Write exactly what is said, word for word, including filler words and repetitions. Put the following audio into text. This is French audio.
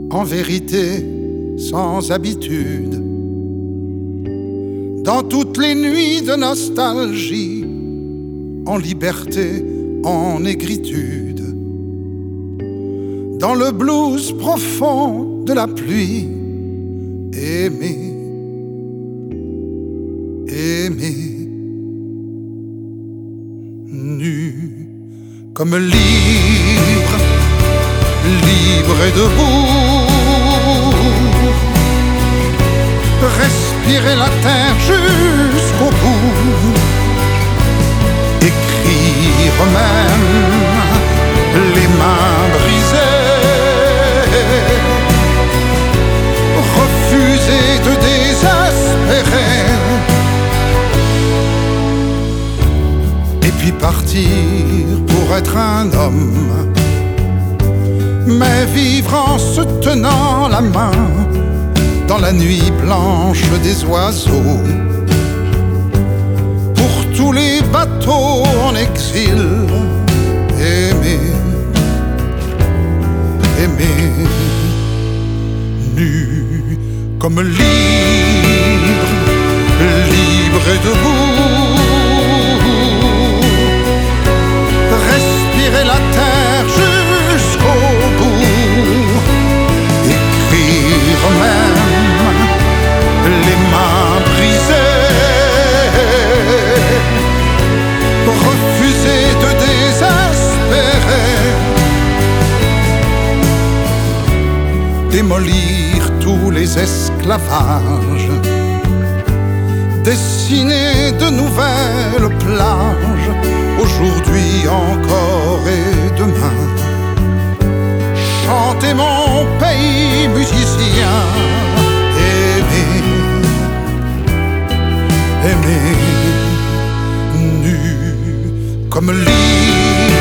en vérité sans habitude, dans toutes les nuits de nostalgie, en liberté, en négritude, dans le blues profond de la pluie, aimer, aimer, nu, comme libre, libre et debout, respirer la terre jusqu'au bout, écrire même les mains brisées, refuser de désespérer, et puis partir pour être un homme, mais vivre en se tenant la main dans la nuit blanche des oiseaux, pour tous les bateaux en exil, aimer, aimer, nu, comme libre, libre et debout, respirer la terre jusqu'au bout, écrire même les mains brisées, refuser de désespérer, démolir tous les esclavages, dessiner de nouvelles plages, aujourd'hui encore et demain, chanter mon pays musicien, aimer, aimer, nu, comme libre,